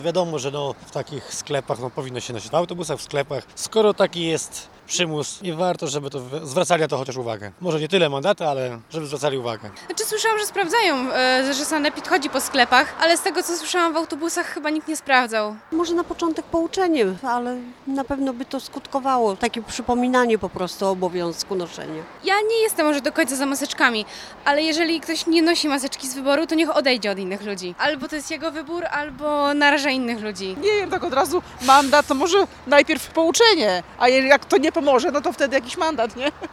Wiadomo, że w takich sklepach powinno się nosić w autobusach, w sklepach. Skoro taki jest przymus, nie warto, żeby zwracali na to chociaż uwagę. Może nie tyle mandaty, ale żeby zwracali uwagę. Słyszałam, że sprawdzają, że sanepid chodzi po sklepach, ale z tego co słyszałam w autobusach chyba nikt nie sprawdzał. Może na początek pouczenie, ale na pewno by to skutkowało. Takie przypominanie po prostu o obowiązku noszenia. Ja nie jestem może do końca za maseczkami, ale jeżeli ktoś nie nosi maseczki z wyboru, to niech odejdzie od innych ludzi. Albo to jest jego wybór, albo naraża innych ludzi. Nie wiem, tak od razu mandat, to może najpierw pouczenie, a jak to nie pomoże, no to wtedy jakiś mandat, nie?